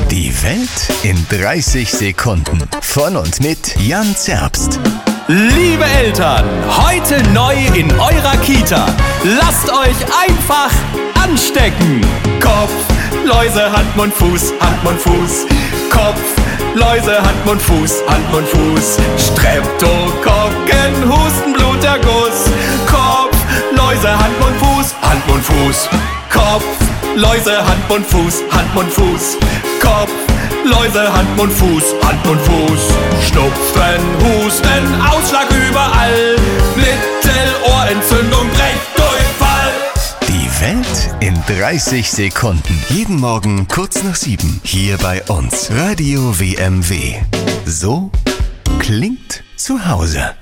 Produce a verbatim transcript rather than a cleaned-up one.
Die Welt in dreißig Sekunden. Von und mit Jan Zerbst. Liebe Eltern, heute neu in eurer Kita. Lasst euch einfach anstecken. Kopf, Läuse, Hand, Mund, Fuß, Hand, Mund, Fuß. Kopf, Läuse, Hand, Mund, Fuß, Hand, Mund, Fuß. Streptokokken, Husten, Bluterguss. Kopf, Läuse, Hand, Mund, Fuß, Hand, Mund, Fuß. Kopf, Läuse, Hand, Mund, Fuß, Hand, Mund, Fuß. Kopf, Läuse, Hand, Mund, Fuß, Hand, Mund, Fuß. Schnupfen, Husten, Ausschlag überall. Mittelohrentzündung, Brechdurchfall. Die Welt in dreißig Sekunden. Jeden Morgen kurz nach sieben. Hier bei uns. Radio W M W. So klingt zu Hause.